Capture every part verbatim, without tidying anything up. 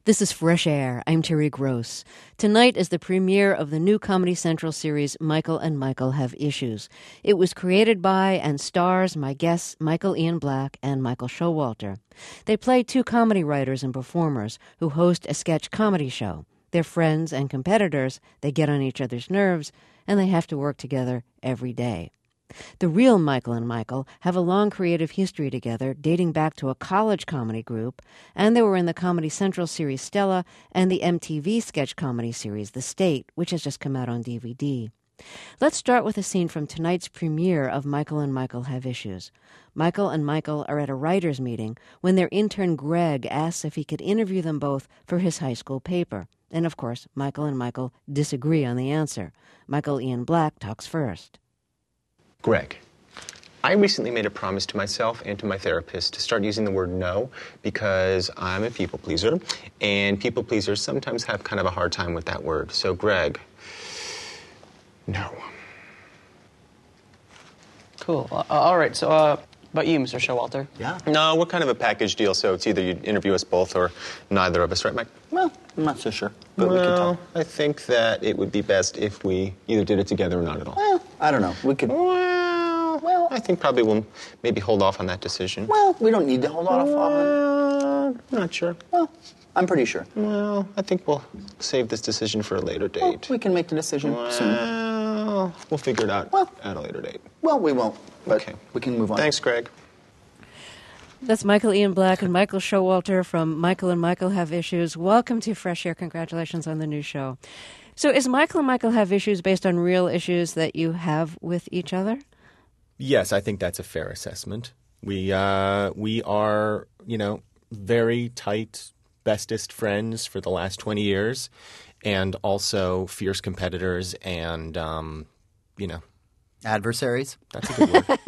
This is Fresh Air. I'm Terry Gross. Tonight is the premiere of the new Comedy Central series Michael and Michael Have Issues. It was created by and stars my guests Michael Ian Black and Michael Showalter. They play two comedy writers and performers who host a sketch comedy show. They're friends and competitors. They get on each other's nerves, and they have to work together every day. The real Michael and Michael have a long creative history together, dating back to a college comedy group, and they were in the Comedy Central series Stella and the M T V sketch comedy series The State, which has just come out on D V D. Let's start with a scene from tonight's premiere of Michael and Michael Have Issues. Michael and Michael are at a writers' meeting when their intern Greg asks if he could interview them both for his high school paper. And of course, Michael and Michael disagree on the answer. Michael Ian Black talks first. Greg, I recently made a promise to myself and to my therapist to start using the word no because I'm a people pleaser, and people pleasers sometimes have kind of a hard time with that word. So, Greg, no. Cool. Uh, all right, so uh, about you, Mister Showalter? Yeah? No, we're kind of a package deal, so it's either you interview us both or neither of us, right, Mike? Well, I'm not so sure, but well, we can talk. I think that it would be best if we either did it together or not at all. Well, I don't know. We could... Well, well, I think probably we'll maybe hold off on that decision. Well, we don't need to hold off on it. Uh, not sure. Well, I'm pretty sure. Well, I think we'll save this decision for a later date. Well, we can make the decision well, soon. Well, we'll figure it out well, at a later date. Well, we won't, but okay. We can move on. Thanks, Greg. That's Michael Ian Black and Michael Showalter from Michael and Michael Have Issues. Welcome to Fresh Air. Congratulations on the new show. So is Michael and Michael Have Issues based on real issues that you have with each other? Yes, I think that's a fair assessment. We uh, we are, you know, very tight, bestest friends for the last twenty years, and also fierce competitors and, um, you know. Adversaries? That's a good word.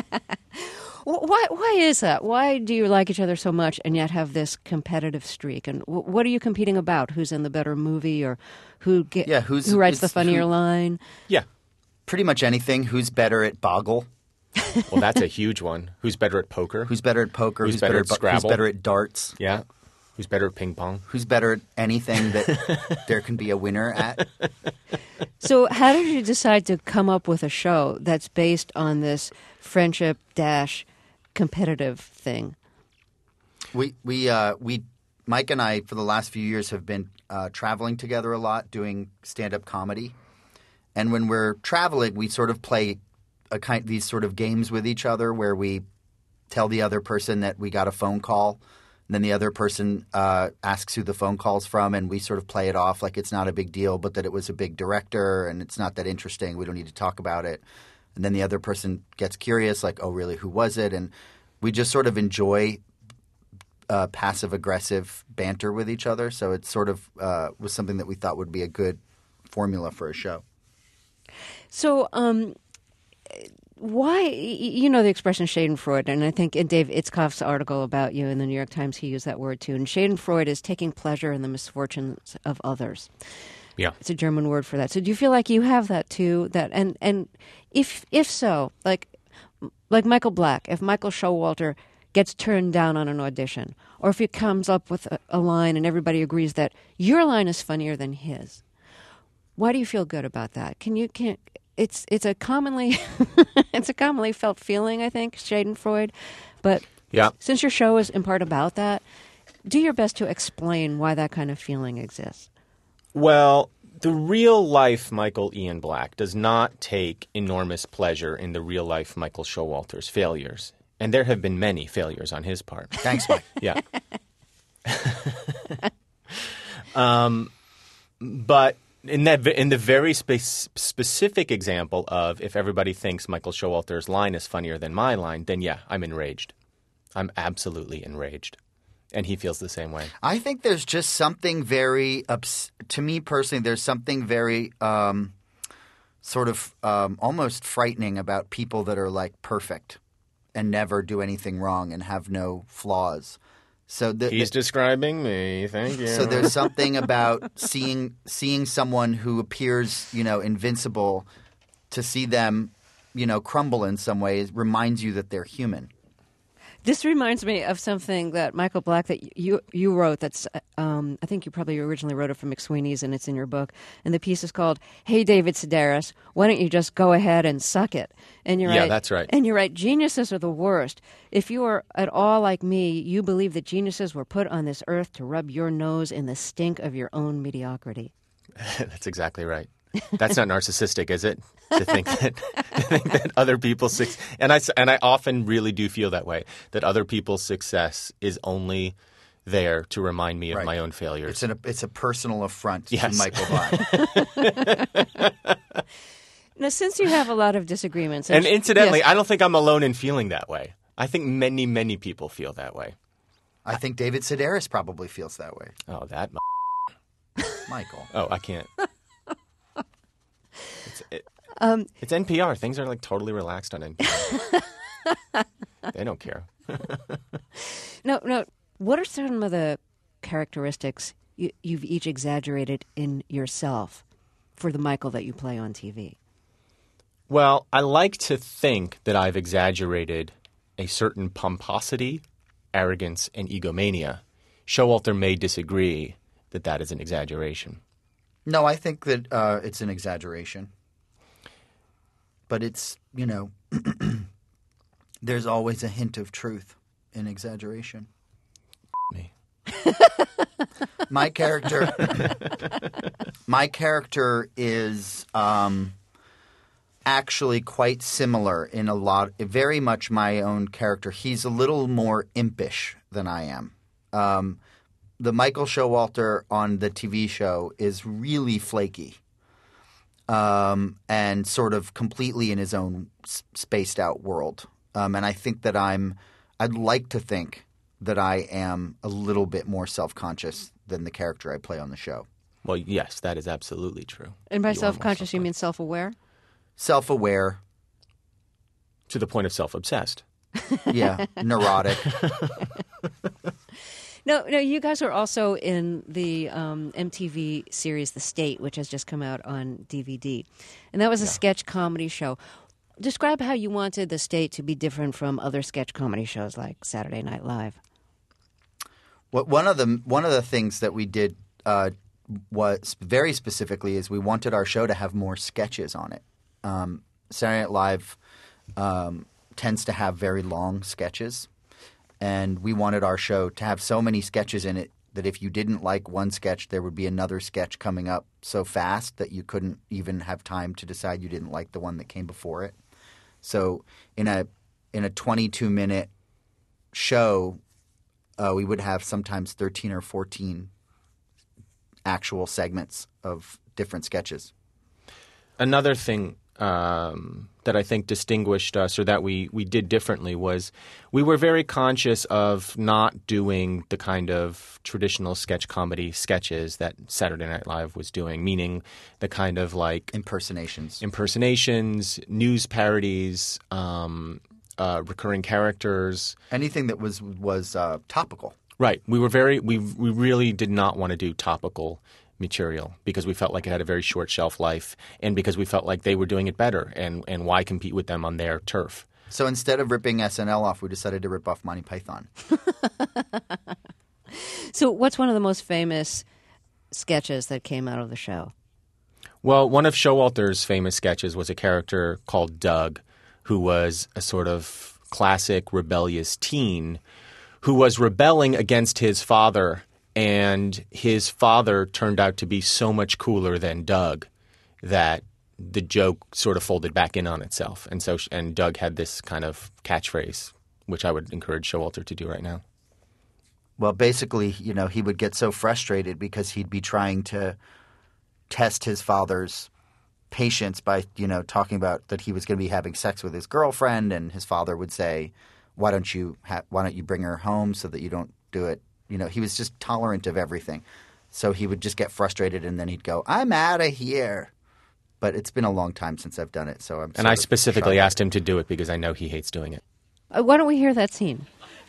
Why why is that? Why do you like each other so much and yet have this competitive streak? And w- what are you competing about? Who's in the better movie, or who get, yeah, who's, who writes the funnier who, line? Yeah. Pretty much anything. Who's better at Boggle? Well, that's a huge one. Who's better at poker? Who's better at poker? Who's, who's better, better at Scrabble? Who's better at darts? Yeah. Who's better at ping pong? Who's better at anything that there can be a winner at? So how did you decide to come up with a show that's based on this friendship dash competitive thing? We we uh, we Mike and I for the last few years have been uh, traveling together a lot, doing stand-up comedy, and when we're traveling, we sort of play a kind these sort of games with each other where we tell the other person that we got a phone call, and then the other person uh, asks who the phone call's from, and we sort of play it off like it's not a big deal, but that it was a big director and it's not that interesting. We don't need to talk about it. And then the other person gets curious, like, oh, really, who was it? And we just sort of enjoy uh, passive-aggressive banter with each other. So it sort of uh, was something that we thought would be a good formula for a show. So um, why – you know the expression Schadenfreude, and I think in Dave Itzkoff's article about you in the New York Times, he used that word too. And Schadenfreude is taking pleasure in the misfortunes of others. Yeah. It's a German word for that. So do you feel like you have that too? That and and if if so, like like Michael Black, if Michael Showalter gets turned down on an audition, or if he comes up with a, a line and everybody agrees that your line is funnier than his, why do you feel good about that? Can you can it's it's a commonly it's a commonly felt feeling, I think, Schadenfreude. But yeah. Since your show is in part about that, do your best to explain why that kind of feeling exists. Well, the real-life Michael Ian Black does not take enormous pleasure in the real-life Michael Showalter's failures. And there have been many failures on his part. Thanks, Mike. Yeah. um, but in that in the very spe- specific example of if everybody thinks Michael Showalter's line is funnier than my line, then yeah, I'm enraged. I'm absolutely enraged. And he feels the same way. I think there's just something very ups- – to me personally, there's something very um, sort of um, almost frightening about people that are like perfect and never do anything wrong and have no flaws. So the, He's the, describing me. Thank you. So there's something about seeing seeing someone who appears, you know, invincible, to see them, you know, crumble in some ways reminds you that they're human. This reminds me of something that Michael Black that you you wrote. That's um, I think you probably originally wrote it for McSweeney's, and it's in your book. And the piece is called "Hey, David Sedaris, why don't you just go ahead and suck it?" And you're Yeah, right. that's right. And you're right. Geniuses are the worst. If you are at all like me, you believe that geniuses were put on this earth to rub your nose in the stink of your own mediocrity. That's exactly right. That's not narcissistic, is it? To think that, to think that other people's success, and I and I often really do feel that way. That other people's success is only there to remind me of Right. my own failures. It's an it's a personal affront Yes. to Michael Black. Now, since you have a lot of disagreements, and incidentally, yes, I don't think I'm alone in feeling that way. I think many, many people feel that way. I think David Sedaris probably feels that way. Oh, that. m- Michael. Oh, I can't. It's, it, Um, it's N P R. Things are like totally relaxed on N P R. They don't care. no, no. What are some of the characteristics you, you've each exaggerated in yourself for the Michael that you play on T V? Well, I like to think that I've exaggerated a certain pomposity, arrogance, and egomania. Showalter may disagree that that is an exaggeration. No, I think that uh, it's an exaggeration. But it's, you know, there's always a hint of truth in exaggeration. Me. My character, my character is um, actually quite similar in a lot, very much my own character. He's a little more impish than I am. Um, the Michael Showalter on the T V show is really flaky. Um, and sort of completely in his own s- spaced out world. Um, and I think that I'm – I'd like to think that I am a little bit more self-conscious than the character I play on the show. Well, yes, that is absolutely true. And by You are more self-conscious, you mean self-conscious. self-aware? Self-aware, To the point of self-obsessed. yeah, neurotic. No, no. You guys are also in the um, M T V series The State, which has just come out on D V D. And that was a sketch comedy show. Describe how you wanted The State to be different from other sketch comedy shows like Saturday Night Live. What one of the one of the things that we did uh, was very specifically is we wanted our show to have more sketches on it. Um, Saturday Night Live um, tends to have very long sketches, and we wanted our show to have so many sketches in it that if you didn't like one sketch, there would be another sketch coming up so fast that you couldn't even have time to decide you didn't like the one that came before it. So in a in a twenty-two minute show, uh, we would have sometimes thirteen or fourteen actual segments of different sketches. Another thing um, that I think distinguished us or that we, we did differently was we were very conscious of not doing the kind of traditional sketch comedy sketches that Saturday Night Live was doing, meaning the kind of like Impersonations. impersonations, news parodies, um, uh, recurring characters. Anything that was was uh, topical. Right. We were very we we really did not want to do topical material because we felt like it had a very short shelf life and because we felt like they were doing it better and, and why compete with them on their turf. So instead of ripping S N L off, we decided to rip off Monty Python. So what's one of the most famous sketches that came out of the show? Well, one of Showalter's famous sketches was a character called Doug, who was a sort of classic rebellious teen who was rebelling against his father, and his father turned out to be so much cooler than Doug that the joke sort of folded back in on itself. And so, and Doug had this kind of catchphrase, which I would encourage Showalter to do right now. Well, basically, you know, he would get so frustrated because he'd be trying to test his father's patience by, you know, talking about that he was going to be having sex with his girlfriend, and his father would say, "Why don't you ha- why don't you bring her home so that you don't do it?" You know, he was just tolerant of everything. So he would just get frustrated, and then he'd go, "I'm out of here." But it's been a long time since I've done it, so I'm. And sort I of specifically shocked. asked him to do it because I know he hates doing it. Uh, why don't we hear that scene?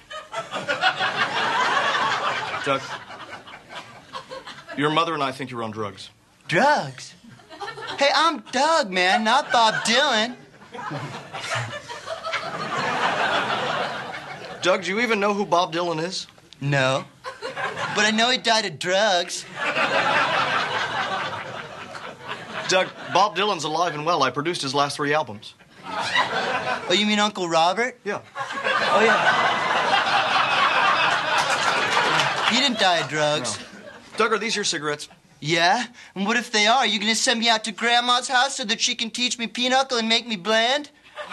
Doug, your mother and I think you're on drugs. Drugs? Hey, I'm Doug, man, not Bob Dylan. Doug, do you even know who Bob Dylan is? No. But I know he died of drugs. Doug, Bob Dylan's alive and well. I produced his last three albums. Oh, you mean Uncle Robert? Yeah. Oh, yeah. He didn't die of drugs. No. Doug, are these your cigarettes? Yeah? And what if they are? You gonna send me out to Grandma's house so that she can teach me pinochle and make me bland?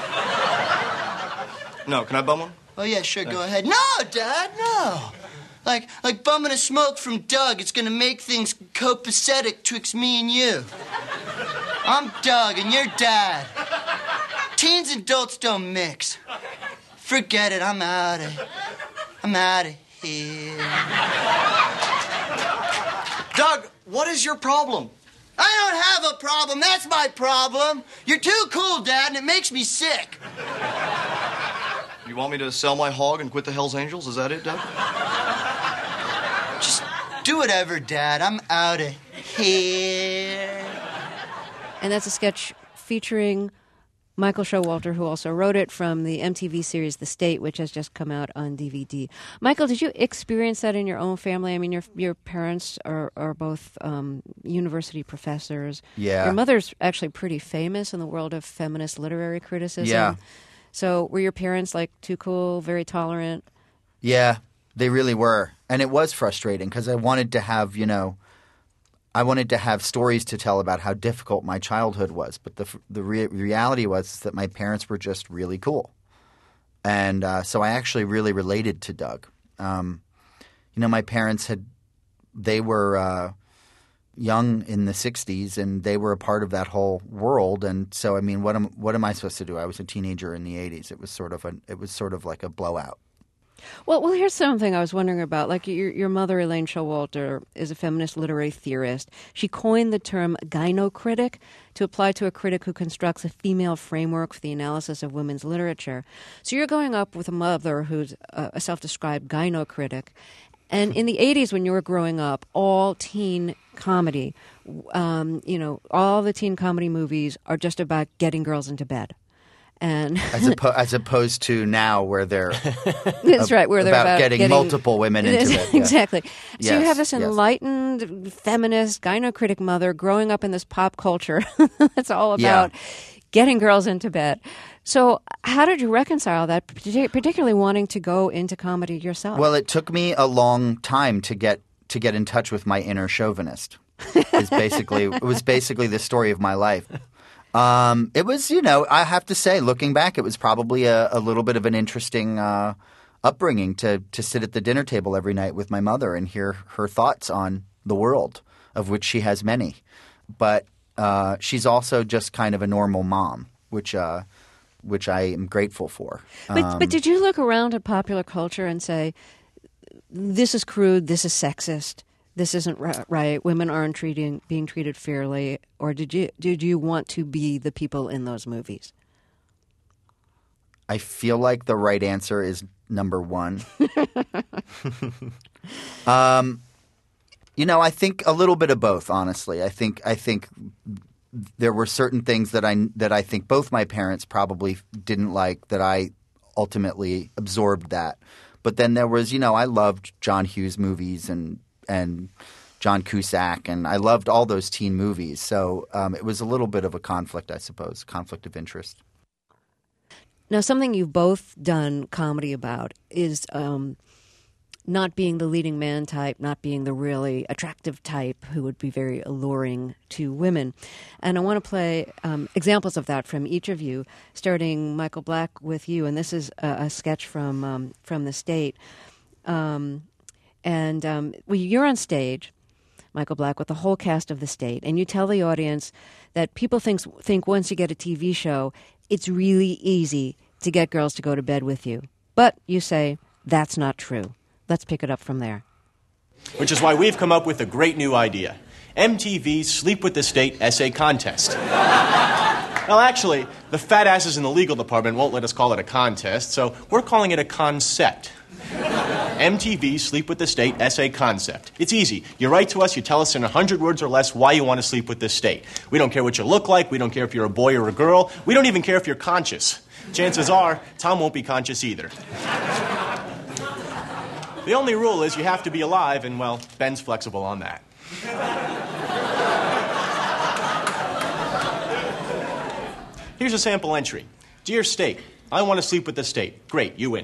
No. Can I bum one? Oh, yeah, sure, Thanks. go ahead. No, Dad, no. Like, like bumming a smoke from Doug, it's gonna make things copacetic twixt me and you. I'm Doug, and you're Dad. Teens and adults don't mix. Forget it, I'm out of I'm out of here. Doug, what is your problem? I don't have a problem, that's my problem. You're too cool, Dad, and it makes me sick. You want me to sell my hog and quit the Hells Angels? Is that it, Doug? Just do whatever, Dad. I'm out of here. And that's a sketch featuring Michael Showalter, who also wrote it, from the M T V series The State, which has just come out on D V D. Michael, did you experience that in your own family? I mean, your your parents are, are both um, university professors. Yeah. Your mother's actually pretty famous in the world of feminist literary criticism. Yeah. So were your parents, like, too cool, very tolerant? Yeah, they really were. And it was frustrating because I wanted to have, you know, I wanted to have stories to tell about how difficult my childhood was. But the the re- reality was that my parents were just really cool. And uh, so I actually really related to Doug. Um, you know, my parents had – they were uh, young in the sixties, and they were a part of that whole world. And so, I mean, what am what am I supposed to do? I was a teenager in the eighties. It was sort of a, it was sort of like a blowout. Well, well, here's something I was wondering about. Like, your, your mother, Elaine Showalter, is a feminist literary theorist. She coined the term gynocritic to apply to a critic who constructs a female framework for the analysis of women's literature. So you're growing up with a mother who's a, a self-described gynocritic. And in the eighties, when you were growing up, all teen comedy, um, you know, all the teen comedy movies are just about getting girls into bed. And as, oppo- as opposed to now, where they're that's right, where they're about, about getting, getting multiple women into it. Yeah. Exactly. So yes, you have this yes. enlightened feminist gynocritic mother growing up in this pop culture that's all about Yeah. getting girls into bed. So how did you reconcile that, particularly wanting to go into comedy yourself? Well, it took me a long time to get to get in touch with my inner chauvinist. It's basically it was basically the story of my life. Um, it was, you know, I have to say, looking back, it was probably a, a little bit of an interesting uh, upbringing to to sit at the dinner table every night with my mother and hear her thoughts on the world, of which she has many. But uh, she's also just kind of a normal mom, which uh, which I am grateful for. But, Um, but did you look around at popular culture and say, this is crude, this is sexist, this isn't right, women aren't treating, being treated fairly, or did you did you want to be the people in those movies? I feel like the right answer is number one. um, you know, I think a little bit of both, honestly. I think I think there were certain things that I that I think both my parents probably didn't like that I ultimately absorbed that. But then there was, you know, I loved John Hughes movies and and John Cusack, and I loved all those teen movies. So um, it was a little bit of a conflict, I suppose, conflict of interest. Now, something you've both done comedy about is um, not being the leading man type, not being the really attractive type who would be very alluring to women. And I want to play um, examples of that from each of you, starting, Michael Black, with you. And this is a, a sketch from um, from The State. Um, and um, well, you're on stage, Michael Black, with the whole cast of The State, and you tell the audience that people think, think once you get a T V show, it's really easy to get girls to go to bed with you. But you say, that's not true. Let's pick it up from there. Which is why we've come up with a great new idea. M T V's Sleep with the State essay contest. Well, actually, the fat asses in the legal department won't let us call it a contest, so we're calling it a concept. M T V Sleep with the State essay concept. It's easy. You write to us, you tell us in a hundred words or less why you want to sleep with the state. We don't care what you look like, we don't care if you're a boy or a girl, we don't even care if you're conscious. Chances are, Tom won't be conscious either. The only rule is you have to be alive, and, well, Ben's flexible on that. Here's a sample entry. Dear State, I want to sleep with the state. Great, you win.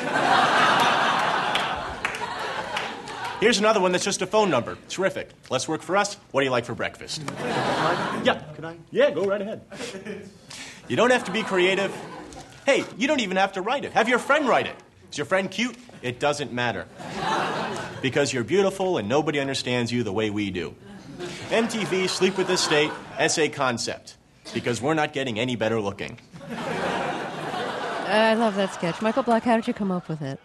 Here's another one that's just a phone number. Terrific. Less work for us. What do you like for breakfast? Yeah. Can I? Yeah, go right ahead. You don't have to be creative. Hey, you don't even have to write it. Have your friend write it. Is your friend cute? It doesn't matter. Because you're beautiful and nobody understands you the way we do. M T V, Sleep with the State, essay concept. Because we're not getting any better looking. I love that sketch. Michael Black, how did you come up with it?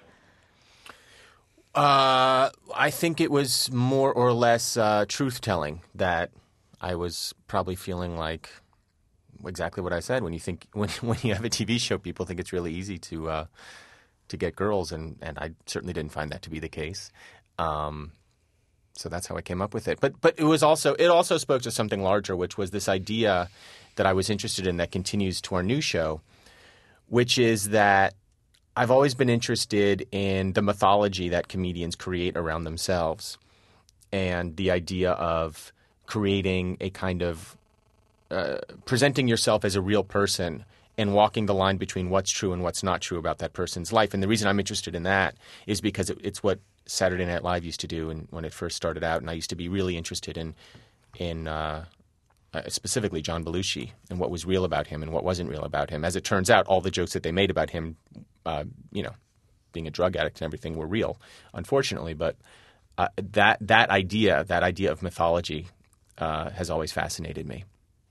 Uh, I think it was more or less uh, truth-telling that I was probably feeling like exactly what I said. When you think when when you have a T V show, people think it's really easy to uh, to get girls, and, and I certainly didn't find that to be the case. Um, so that's how I came up with it. But but it was also it also spoke to something larger, which was this idea that I was interested in that continues to our new show, which is that I've always been interested in the mythology that comedians create around themselves, and the idea of creating a kind of uh, presenting yourself as a real person and walking the line between what's true and what's not true about that person's life. And the reason I'm interested in that is because it, it's what Saturday Night Live used to do and when it first started out, and I used to be really interested in in uh, uh, specifically John Belushi and what was real about him and what wasn't real about him. As it turns out, all the jokes that they made about him, uh, you know, being a drug addict and everything, were real, unfortunately. But uh, that that idea, that idea of mythology, uh, has always fascinated me.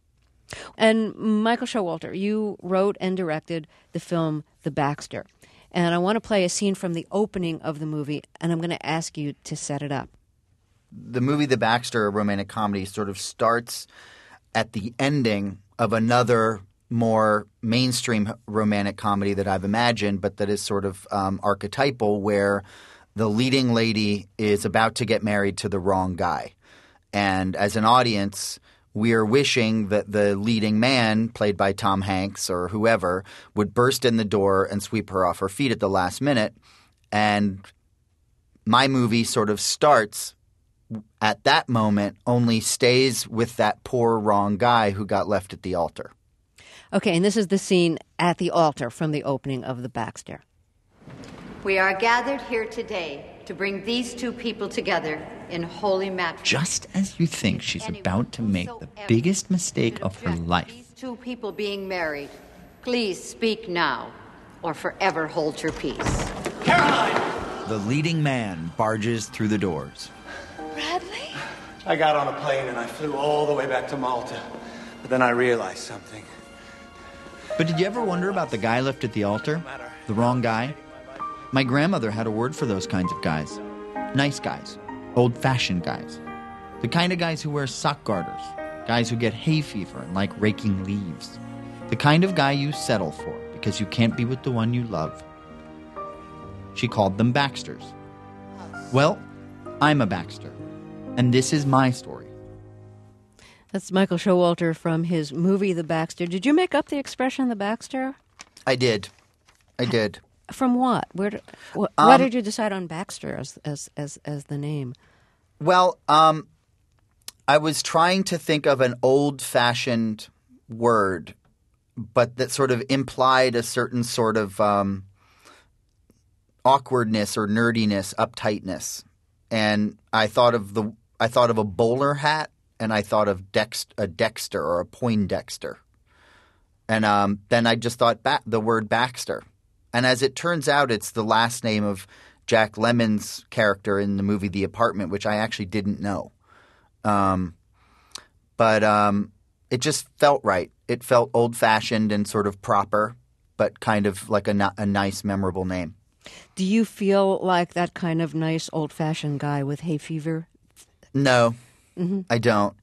And Michael Showalter, you wrote and directed the film The Baxter. And I want to play a scene from the opening of the movie, and I'm going to ask you to set it up. The movie The Baxter, a romantic comedy, sort of starts at the ending of another more mainstream romantic comedy that I've imagined, but that is sort of um, archetypal, where the leading lady is about to get married to the wrong guy. And as an audience, we're wishing that the leading man, played by Tom Hanks or whoever, would burst in the door and sweep her off her feet at the last minute. And my movie sort of starts at that moment, only stays with that poor wrong guy who got left at the altar. Okay, and this is the scene at the altar from the opening of The Baxter. We are gathered here today to bring these two people together in holy matrimony. Just as you think she's about to make the biggest mistake of her life. These two people being married, please speak now or forever hold your peace. Caroline! The leading man barges through the doors. Bradley? I got on a plane and I flew all the way back to Malta. But then I realized something. But did you ever wonder about the guy left at the altar? The wrong guy? My grandmother had a word for those kinds of guys. Nice guys. Old-fashioned guys. The kind of guys who wear sock garters. Guys who get hay fever and like raking leaves. The kind of guy you settle for because you can't be with the one you love. She called them Baxters. Well, I'm a Baxter. And this is my story. That's Michael Showalter from his movie The Baxter. Did you make up the expression The Baxter? I did. I did. From what? Where? Did, wh- Um, why did you decide on Baxter as as as, as the name? Well, um, I was trying to think of an old-fashioned word, but that sort of implied a certain sort of um, awkwardness or nerdiness, uptightness. And I thought of the I thought of a bowler hat, and I thought of Dex, a Dexter or a Poindexter. And um, then I just thought ba- the word Baxter. And as it turns out, it's the last name of Jack Lemmon's character in the movie The Apartment, which I actually didn't know. Um, but um, it just felt right. It felt old-fashioned and sort of proper, but kind of like a, a nice, memorable name. Do you feel like that kind of nice, old-fashioned guy with hay fever? No, mm-hmm. I don't.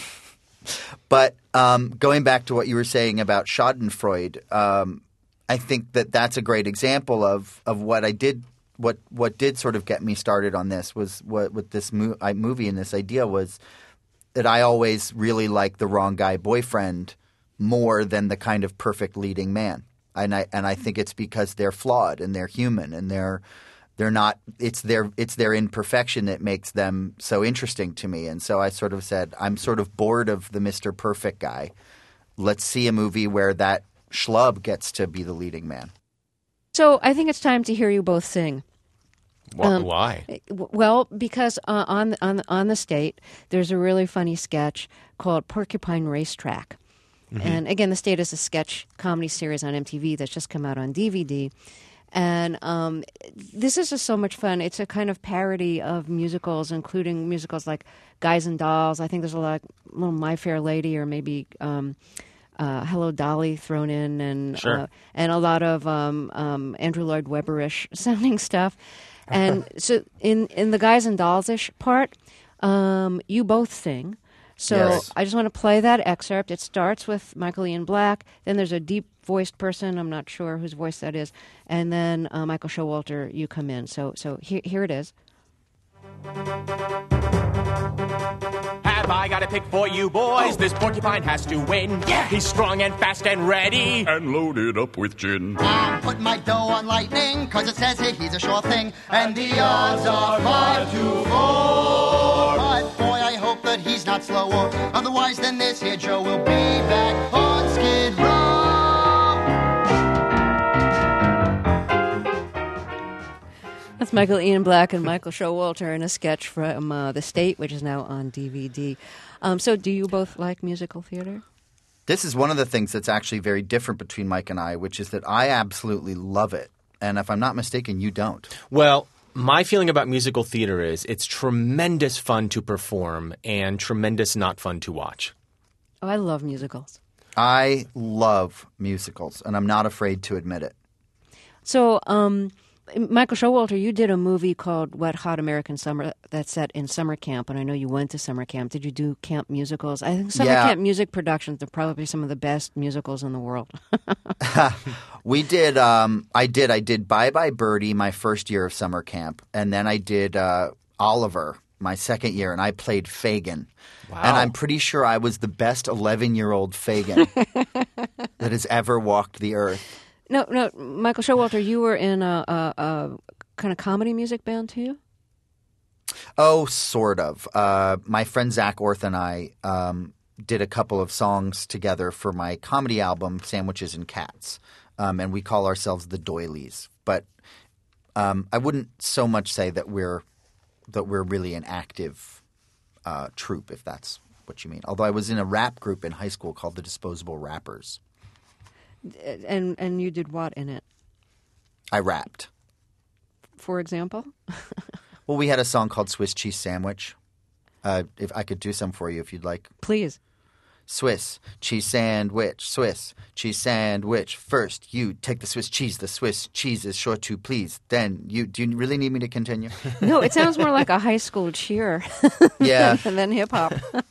But um, going back to what you were saying about Schadenfreude, um, I think that that's a great example of, of what I did. What what did sort of get me started on this was what with this mo- I, movie and this idea was that I always really like the wrong guy boyfriend more than the kind of perfect leading man, and I and I think it's because they're flawed and they're human and they're they're not. It's their it's their imperfection that makes them so interesting to me. And so I sort of said, I'm sort of bored of the Mister Perfect guy. Let's see a movie where that schlub gets to be the leading man. So I think it's time to hear you both sing. Wh- Um, Why? Well, because uh, on on on the State, there's a really funny sketch called Porcupine Racetrack, Mm-hmm. and again, the State is a sketch comedy series on M T V that's just come out on D V D, and um, this is just so much fun. It's a kind of parody of musicals, including musicals like Guys and Dolls. I think there's a lot, little My Fair Lady, or maybe. Um, Uh, Hello Dolly thrown in, and Sure. uh, and a lot of um, um, Andrew Lloyd Webberish sounding stuff, and so in in the Guys and Dolls-ish part, um, you both sing. So Yes. I just want to play that excerpt. It starts with Michael Ian Black. Then there's a deep-voiced person. I'm not sure whose voice that is, and then uh, Michael Showalter. You come in. So so here here it is. Have I got a pick for you boys? This porcupine has to win. Yeah! He's strong and fast and ready. And loaded up with gin. I'm putting my dough on lightning, cause it says here he's a sure thing. And the odds are five to four. But boy, I hope that he's not slower. Otherwise, then this here Joe will be back on Skid Row. That's Michael Ian Black and Michael Showalter in a sketch from uh, The State, which is now on D V D. Um, so do you both like musical theater? This is one of the things that's actually very different between Mike and I, which is that I absolutely love it. And if I'm not mistaken, you don't. Well, my feeling about musical theater is it's tremendous fun to perform and tremendous not fun to watch. Oh, I love musicals. I love musicals, and I'm not afraid to admit it. So, um, Michael Showalter, you did a movie called Wet Hot American Summer that's set in summer camp, and I know you went to summer camp. Did you do camp musicals? I think summer Yeah. camp music productions are probably some of the best musicals in the world. We did. Um, I did. I did Bye Bye Birdie my first year of summer camp, and then I did uh, Oliver my second year, and I played Fagin. Wow. And I'm pretty sure I was the best eleven-year-old Fagin that has ever walked the earth. No, no, Michael Showalter, you were in a, a, a kind of comedy music band too? Oh, sort of. Uh, my friend Zach Orth and I um, did a couple of songs together for my comedy album, Sandwiches and Cats. Um, and we call ourselves the Doilies. But um, I wouldn't so much say that we're that we're really an active uh, troupe, if that's what you mean. Although I was in a rap group in high school called the Disposable Rappers. And and you did what in it, I rapped. for example? Well, we had a song called Swiss Cheese Sandwich. Uh, if I could do some for you if you'd like. Please. Swiss cheese sandwich, Swiss cheese sandwich. First, you take the Swiss cheese. The Swiss cheese is sure to please. Then you – do you really need me to continue? No, it sounds more like a high school cheer Yeah. than, than hip-hop.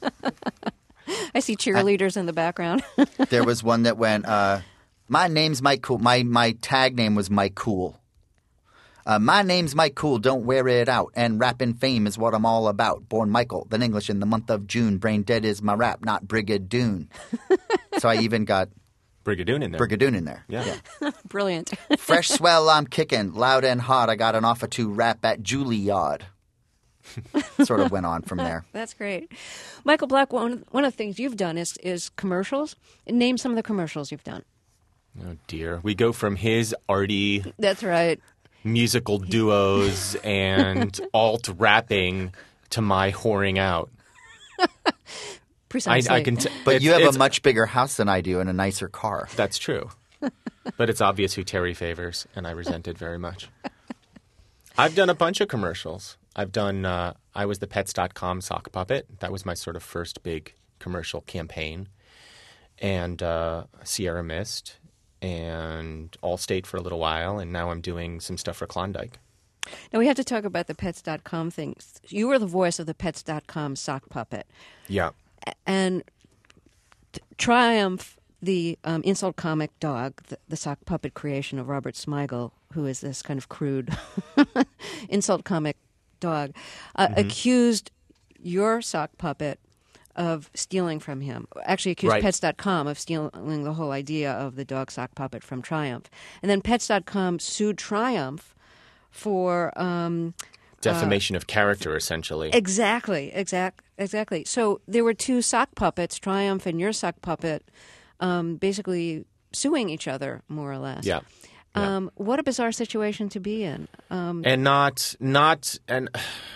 I see cheerleaders in the background. There was one that went, uh, my name's Mike Cool. My, my tag name was Mike Cool. Uh, my name's Mike Cool, don't wear it out. And rapping fame is what I'm all about. Born Michael, then English in the month of June. Brain dead is my rap, not Brigadoon. So I even got Brigadoon in there. Brigadoon in there. Yeah. Brilliant. Fresh swell, I'm kicking. Loud and hot, I got an offer to rap at Juilliard. Sort of went on from there. That's great. Michael Black, one, one of the things you've done is, is commercials. Name some of the commercials you've done. Oh, dear. We go from his arty That's right. musical duos and alt rapping to my whoring out. I, Precisely. I can t- But it's- you have it's- a much bigger house than I do and a nicer car. That's true. But it's obvious who Terry favors, and I resent it very much. I've done a bunch of commercials. I've done, uh, I was the Pets dot com sock puppet. That was my sort of first big commercial campaign. And uh, Sierra Mist and Allstate for a little while. And now I'm doing some stuff for Klondike. Now, we have to talk about the Pets dot com thing. You were the voice of the Pets dot com sock puppet. Yeah. And t- Triumph, the um, insult comic dog, the, the sock puppet creation of Robert Smigel, who is this kind of crude insult comic dog, uh, Mm-hmm. accused your sock puppet of stealing from him. Actually accused Right. Pets dot com of stealing the whole idea of the dog sock puppet from Triumph. And then Pets dot com sued Triumph for um, defamation uh, of character, essentially. Exactly, exact, exactly. So there were two sock puppets, Triumph and your sock puppet, um, basically suing each other, more or less. Yeah. yeah. Um, what a bizarre situation to be in. Um, and not not and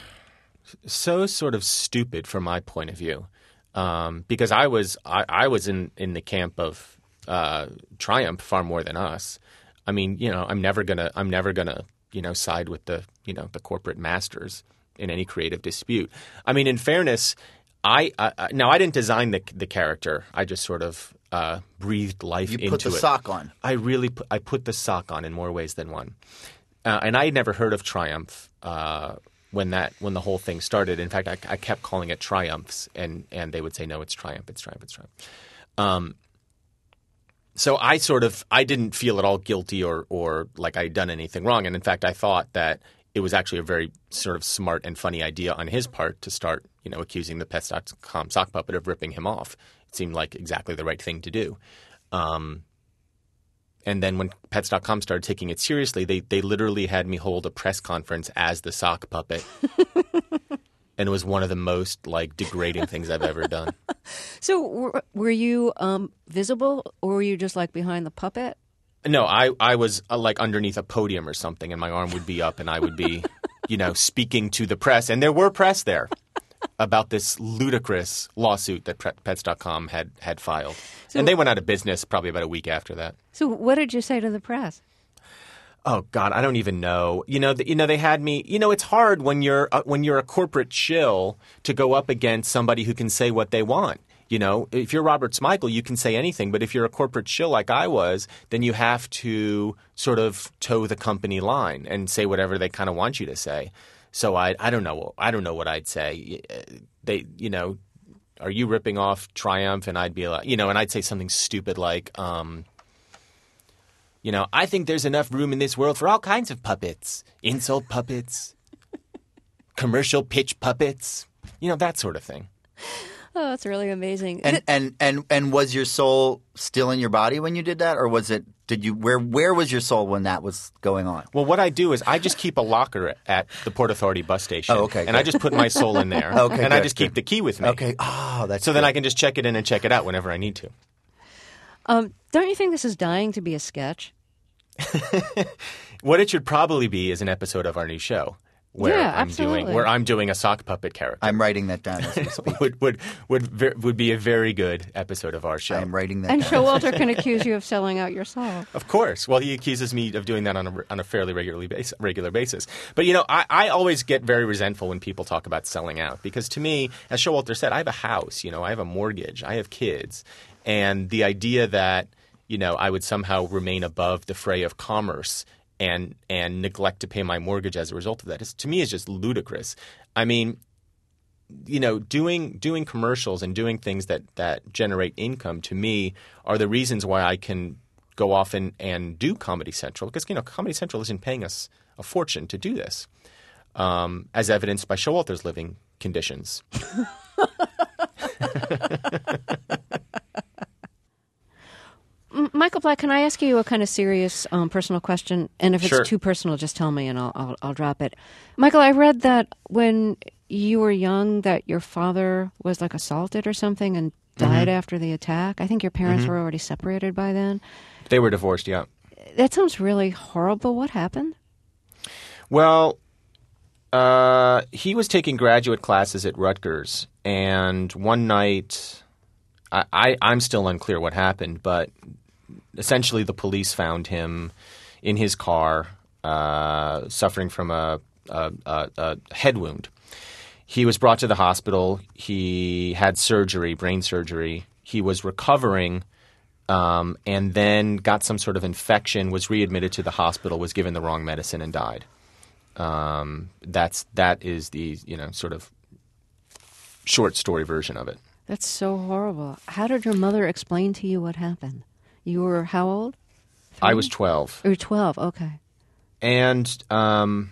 so sort of stupid from my point of view, um, because I was I, I was in, in the camp of uh, Triumph far more than us. I mean, you know, I'm never gonna I'm never gonna you know side with the you know the corporate masters in any creative dispute. I mean, in fairness, I, I now I didn't design the the character. I just sort of uh, breathed life you into it. You put the sock on. I really put, I put the sock on in more ways than one. Uh, and I had never heard of Triumph uh, when that when the whole thing started. In fact, I, I kept calling it Triumphs, and and they would say, no, it's Triumph, it's Triumph, it's Triumph. Um, so I sort of I didn't feel at all guilty or or like I'd done anything wrong. And in fact, I thought that it was actually a very sort of smart and funny idea on his part to start, you know, accusing the Pets dot com sock puppet of ripping him off. It seemed like exactly the right thing to do. Um, and then when Pets dot com started taking it seriously, they they literally had me hold a press conference as the sock puppet. And it was one of the most, like, degrading things I've ever done. So were, were you um, visible, or were you just, like, behind the puppet? No, I, I was, uh, like, underneath a podium or something, and my arm would be up, and I would be, you know, speaking to the press. And there were press there about this ludicrous lawsuit that Pets dot com had, had filed. So, and they went out of business probably about a week after that. So what did you say to the press? Oh God, I don't even know. You know, the, you know, they had me. You know, it's hard when you're uh, when you're a corporate shill to go up against somebody who can say what they want. You know, if you're Robert Smigel, you can say anything. But if you're a corporate shill like I was, then you have to sort of toe the company line and say whatever they kind of want you to say. So I, I don't know. I don't know what I'd say. They, you know, are you ripping off Triumph? And I'd be like, you know, and I'd say something stupid like. Um, You know, I think there's enough room in this world for all kinds of puppets. Insult puppets, commercial pitch puppets, you know, that sort of thing. Oh, that's really amazing. And and, and and was your soul still in your body when you did that, or was it? Did you where where was your soul when that was going on? Well, what I do is I just keep a locker at the Port Authority bus station. Oh, okay. And good. I just put my soul in there. Okay, and good, I just keep good. the key with me. Okay. Oh, that's so good. then I can just check it in and check it out whenever I need to. Um, don't you think this is dying to be a sketch? What it should probably be is an episode of our new show where yeah, I'm absolutely. doing where I'm doing a sock puppet character. I'm writing that down as we speak. would would would ver- would be a very good episode of our show. I'm writing that and down. Showalter can accuse you of selling out your soul. Of course. Well, he accuses me of doing that on a, on a fairly regularly base, regular basis. But, you know, I, I always get very resentful when people talk about selling out because to me, as Showalter said, I have a house, you know, I have a mortgage, I have kids. And the idea that, you know, I would somehow remain above the fray of commerce and and neglect to pay my mortgage as a result of that is, to me, is just ludicrous. I mean, you know, doing doing commercials and doing things that, that generate income to me are the reasons why I can go off and, and do Comedy Central because, you know, Comedy Central isn't paying us a fortune to do this, um, as evidenced by Showalter's living conditions. Michael Black, can I ask you a kind of serious um, personal question? And if it's Sure. too personal, just tell me and I'll, I'll I'll drop it. Michael, I read that when you were young that your father was like assaulted or something and died Mm-hmm. after the attack. I think your parents Mm-hmm. were already separated by then. They were divorced, yeah. That sounds really horrible. What happened? Well, uh, he was taking graduate classes at Rutgers, and one night, I, I, I'm still unclear what happened, but essentially the police found him in his car uh, suffering from a, a, a, a head wound. He was brought to the hospital. He had surgery, brain surgery. He was recovering um, and then got some sort of infection, was readmitted to the hospital, was given the wrong medicine, and died. Um, that's that is the you know sort of short story version of it. That's so horrible. How did your mother explain to you what happened? You were how old? I was twelve. You were twelve, okay. And um,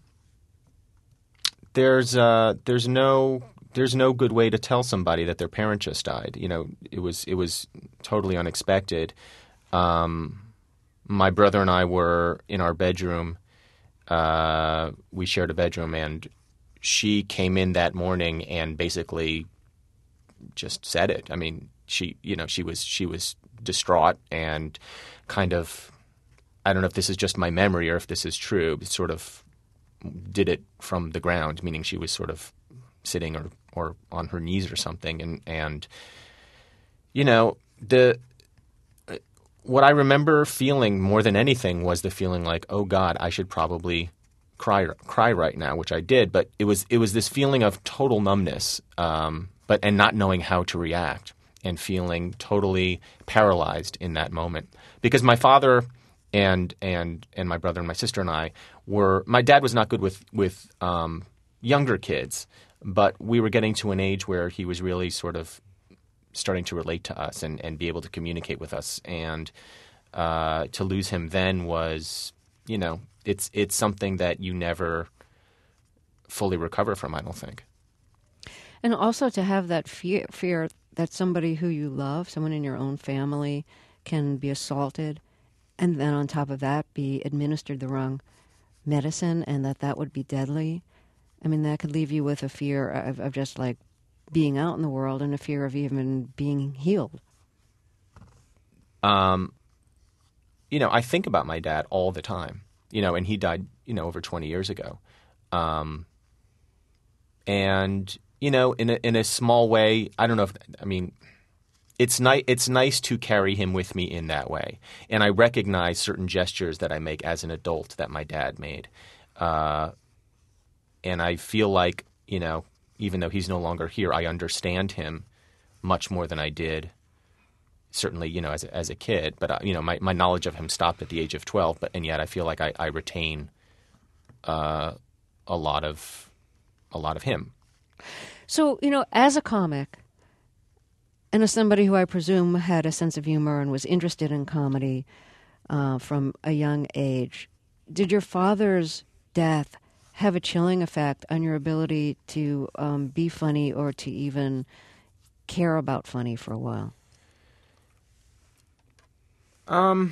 there's uh, there's no there's no good way to tell somebody that their parent just died. You know, it was it was totally unexpected. Um, my brother and I were in our bedroom uh, we shared a bedroom, and she came in that morning and basically just said it. I mean, she, you know, she was she was distraught and kind of, I don't know if this is just my memory or if this is true, but sort of did it from the ground, meaning she was sort of sitting or, or on her knees or something, and and you know, the what I remember feeling more than anything was the feeling like, oh God, I should probably cry cry right now, which I did. But it was it was this feeling of total numbness, um, but and not knowing how to react, and feeling totally paralyzed in that moment. Because my father and and and my brother and my sister and I were – my dad was not good with, with um, younger kids, but we were getting to an age where he was really sort of starting to relate to us and, and be able to communicate with us. And uh, to lose him then was, you know – It's it's something that you never fully recover from, I don't think. And also to have that fear, fear that somebody who you love, someone in your own family, can be assaulted, and then on top of that be administered the wrong medicine, and that that would be deadly. I mean, that could leave you with a fear of, of just like being out in the world and a fear of even being healed. Um, you know, I think about my dad all the time. You know, and he died, you know, over twenty years ago. Um, and, you know, in a, in a small way, I don't know if, I mean, it's, ni- it's nice to carry him with me in that way. And I recognize certain gestures that I make as an adult that my dad made. Uh, and I feel like, you know, even though he's no longer here, I understand him much more than I did certainly, you know, as a, as a kid, but uh, you know, my, my knowledge of him stopped at the age of twelve. But and yet, I feel like I, I retain uh, a lot of a lot of him. So, you know, as a comic, and as somebody who I presume had a sense of humor and was interested in comedy uh, from a young age, did your father's death have a chilling effect on your ability to um, be funny or to even care about funny for a while? Um.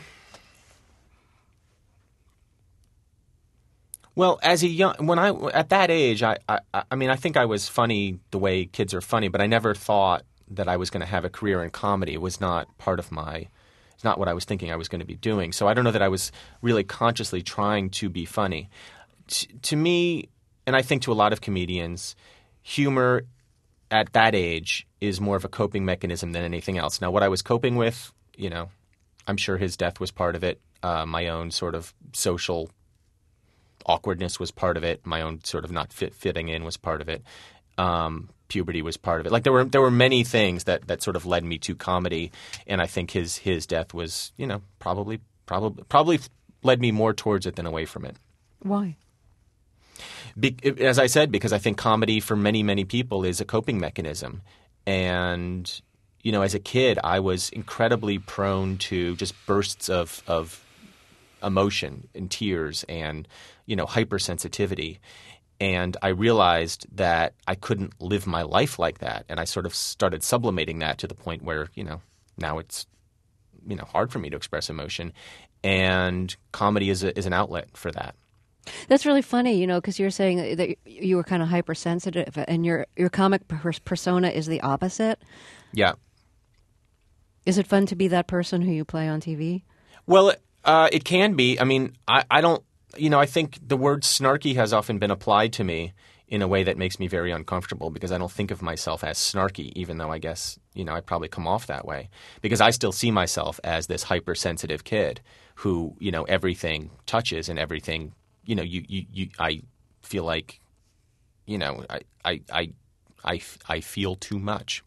Well, as a young, when I at that age, I, I, I mean, I think I was funny the way kids are funny, but I never thought that I was going to have a career in comedy. It was not part of my, it's not what I was thinking I was going to be doing. So I don't know that I was really consciously trying to be funny. T- to me, and I think to a lot of comedians, humor at that age is more of a coping mechanism than anything else. Now, what I was coping with, you know, I'm sure his death was part of it. Uh, my own sort of social awkwardness was part of it. My own sort of not fit, fitting in was part of it. Um, puberty was part of it. Like there were there were many things that, that sort of led me to comedy, and I think his his death was, you know, probably probably probably led me more towards it than away from it. Why? Be, as I said, because I think comedy for many many people is a coping mechanism, and you know, as a kid, I was incredibly prone to just bursts of of emotion and tears and, you know, hypersensitivity. And I realized that I couldn't live my life like that. And I sort of started sublimating that to the point where, you know, now it's, you know, hard for me to express emotion. And comedy is a, is an outlet for that. That's really funny, you know, because you're saying that you were kind of hypersensitive, and your your comic persona is the opposite. Yeah. Is it fun to be that person who you play on T V? Well, uh, it can be. I mean, I, I don't, you know, I think the word snarky has often been applied to me in a way that makes me very uncomfortable, because I don't think of myself as snarky, even though I guess, you know, I probably come off that way, because I still see myself as this hypersensitive kid who, you know, everything touches and everything, you know, you, you, you I feel like, you know, I, I, I, I, I feel too much.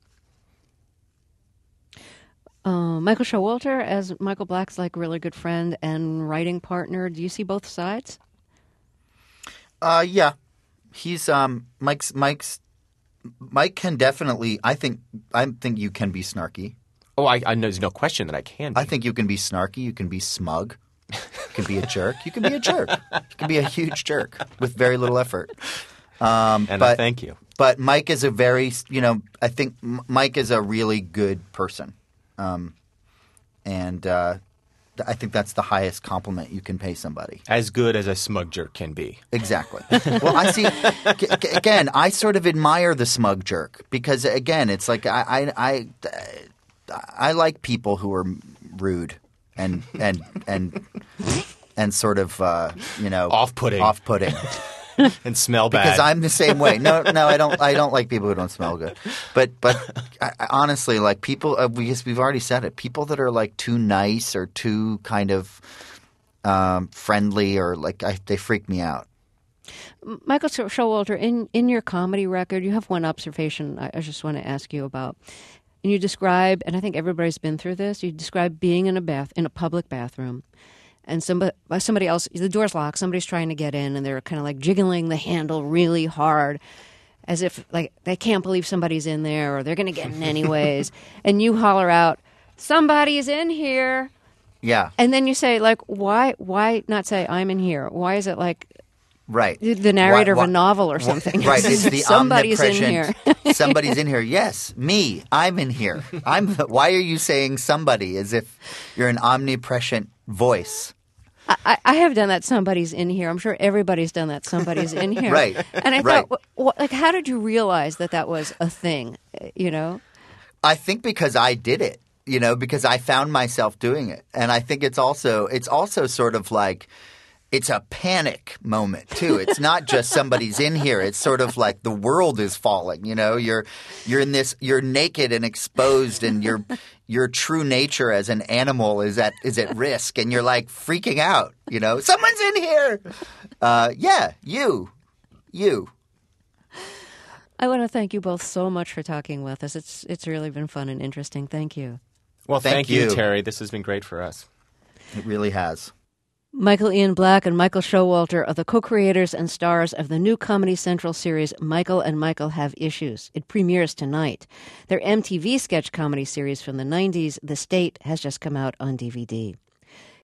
Uh, Michael Showalter as Michael Black's like really good friend and writing partner. Do you see both sides? Uh, yeah, he's um Mike's Mike's Mike can definitely. I think I think you can be snarky. Oh, I, I there's no question that I can be. I think you can be snarky. You can be smug. You can be a jerk. You can be a jerk. You can be a huge jerk with very little effort. Um, and but, I thank you. But Mike is a very, you know, I think Mike is a really good person. Um, and uh, I think that's the highest compliment you can pay somebody. As good as a smug jerk can be. Exactly. Well, I see. g- g- again, I sort of admire the smug jerk because, again, it's like I I I, I like people who are rude and and and and sort of uh, you know off-putting, off-putting. And smell bad. Because I'm the same way. No, no, I don't. I don't like people who don't smell good. But, but I, I honestly, like people. Uh, we we've already said it. People that are like too nice or too kind of um, friendly or like I, they freak me out. Michael Showalter, in in your comedy record, you have one observation I, I just want to ask you about. And you describe, and I think everybody's been through this. You describe being in a bath in a public bathroom. And somebody, somebody else, the door's locked, somebody's trying to get in, and they're kind of like jiggling the handle really hard as if like they can't believe somebody's in there or they're going to get in anyways. And you holler out, somebody's in here. Yeah. And then you say, like, why why not say, I'm in here? Why is it like right. the narrator why, why, of a novel or something? Right. It's the somebody's in here. Somebody's in here. Yes, me. I'm in here. I'm. The, why are you saying somebody as if you're an omnipresent voice? I, I have done that. Somebody's in here. I'm sure everybody's done that. Somebody's in here. Right. And I right. thought, wh- wh- like, how did you realize that that was a thing? You know? I think because I did it. You know, because I found myself doing it, and I think it's also it's also sort of like it's a panic moment too. It's not just somebody's in here. It's sort of like the world is falling. You know, you're you're in this. You're naked and exposed, and your your true nature as an animal is at is at risk, and you're like freaking out. You know, someone's in here. Uh, yeah, you, you. I want to thank you both so much for talking with us. It's it's really been fun and interesting. Thank you. Well, thank, thank you, you, Terry. This has been great for us. It really has. Michael Ian Black and Michael Showalter are the co-creators and stars of the new Comedy Central series Michael and Michael Have Issues. It premieres tonight. Their M T V sketch comedy series from the nineties, The State, has just come out on D V D.